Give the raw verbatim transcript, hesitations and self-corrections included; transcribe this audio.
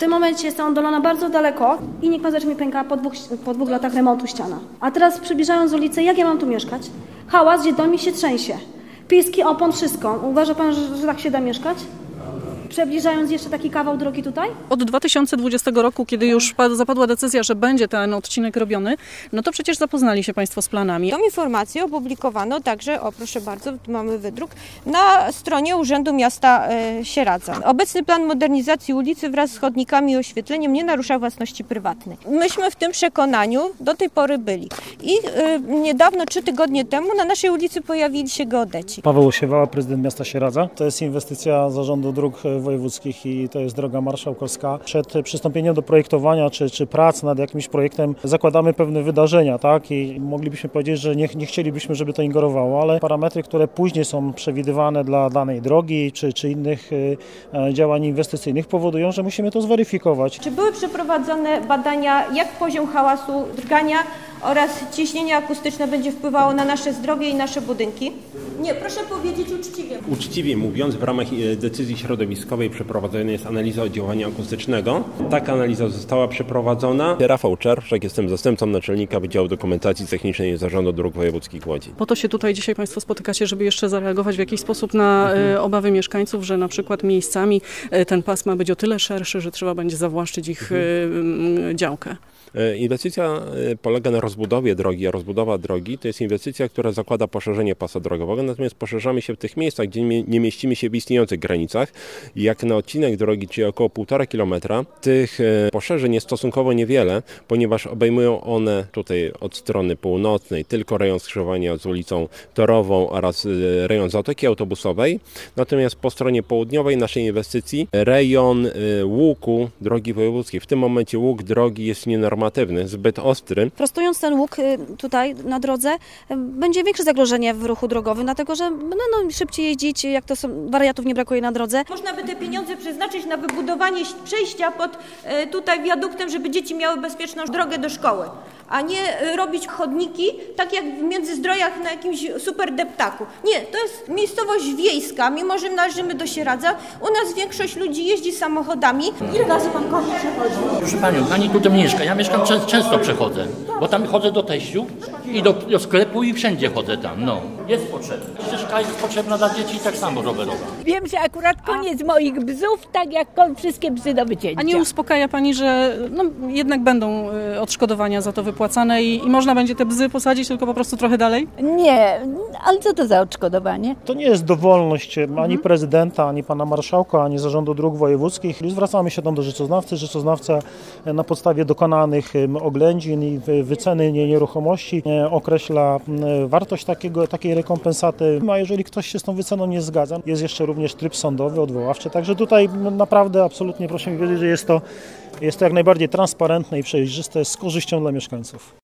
tym momencie jestem oddalona bardzo daleko i nikt ma mi pęka po dwóch, po dwóch latach remontu ściana. A teraz przybliżając ulicę, jak ja mam tu mieszkać? Hałas, gdzie dom mi się trzęsie. Piski, opon, wszystko. Uważa pan, że, że tak się da mieszkać? Przybliżając jeszcze taki kawał drogi tutaj? Od dwa tysiące dwudziestego roku, kiedy już zapadła decyzja, że będzie ten odcinek robiony, no to przecież zapoznali się Państwo z planami. Tą informację opublikowano także, o proszę bardzo, tu mamy wydruk, na stronie Urzędu Miasta e, Sieradza. Obecny plan modernizacji ulicy wraz z chodnikami i oświetleniem nie narusza własności prywatnej. Myśmy w tym przekonaniu do tej pory byli. I e, niedawno, trzy tygodnie temu, na naszej ulicy pojawili się geodeci. Paweł Osiewała, prezydent miasta Sieradza. To jest inwestycja Zarządu Dróg Wojewódzkich i to jest droga marszałkowska. Przed przystąpieniem do projektowania czy, czy prac nad jakimś projektem zakładamy pewne wydarzenia, tak? I moglibyśmy powiedzieć, że nie, nie chcielibyśmy, żeby to ingerowało, ale parametry, które później są przewidywane dla danej drogi czy, czy innych e, działań inwestycyjnych powodują, że musimy to zweryfikować. Czy były przeprowadzone badania, jak poziom hałasu, drgania oraz ciśnienie akustyczne będzie wpływało na nasze zdrowie i nasze budynki? Nie, proszę powiedzieć uczciwie. Uczciwie mówiąc, w ramach decyzji środowiskowej przeprowadzona jest analiza oddziaływania akustycznego. Taka analiza została przeprowadzona. Rafał Czerwczak, jestem zastępcą naczelnika Wydziału Dokumentacji Technicznej Zarządu Dróg Wojewódzkich Łodzi. Po to się tutaj dzisiaj Państwo spotykacie, żeby jeszcze zareagować w jakiś sposób na mhm. obawy mieszkańców, że na przykład miejscami ten pas ma być o tyle szerszy, że trzeba będzie zawłaszczyć ich mhm. działkę. Inwestycja polega na rozbudowie drogi, a rozbudowa drogi to jest inwestycja, która zakłada poszerzenie pasa drogowego, natomiast poszerzamy się w tych miejscach, gdzie nie mieścimy się w istniejących granicach. Jak na odcinek drogi, czyli około półtora kilometra, tych poszerzeń jest stosunkowo niewiele, ponieważ obejmują one tutaj od strony północnej tylko rejon skrzyżowania z ulicą Torową oraz rejon Zatoki Autobusowej, natomiast po stronie południowej naszej inwestycji rejon łuku drogi wojewódzkiej. W tym momencie łuk drogi jest nienormalny, zbyt ostry. Prostując ten łuk tutaj na drodze, będzie większe zagrożenie w ruchu drogowym, dlatego że no, no, szybciej jeździć, jak to są, wariatów nie brakuje na drodze. Można by te pieniądze przeznaczyć na wybudowanie przejścia pod tutaj wiaduktem, żeby dzieci miały bezpieczną drogę do szkoły, a nie robić chodniki, tak jak w Międzyzdrojach na jakimś super deptaku. Nie, to jest miejscowość wiejska, mimo że należymy do Sieradza. U nas większość ludzi jeździ samochodami. Ile razy pan kocha przechodzi? Proszę Panią, Pani tutaj mieszka, ja mieszkam, często przechodzę, bo tam chodzę do teściu i do, do sklepu i wszędzie chodzę tam, no. Jest potrzebna. Ścieżka jest potrzebna dla dzieci tak samo rowerowa. Wiem, że akurat koniec A... moich bzów, tak jak wszystkie bzy do wycięcia. A nie uspokaja Pani, że no, jednak będą odszkodowania za to wypłacane i, i można będzie te bzy posadzić, tylko po prostu trochę dalej? Nie, ale co to za odszkodowanie? To nie jest dowolność ani mhm. prezydenta, ani pana marszałka, ani Zarządu Dróg Wojewódzkich. Zwracamy się tam do rzeczoznawcy. Rzeczoznawca na podstawie dokonanych oględzin i wyceny nieruchomości określa wartość takiego, takiej rekompensaty. A jeżeli ktoś się z tą wyceną nie zgadza, jest jeszcze również tryb sądowy, odwoławczy. Także tutaj naprawdę absolutnie proszę mi wierzyć, że jest to, jest to jak najbardziej transparentne i przejrzyste z korzyścią dla mieszkańców.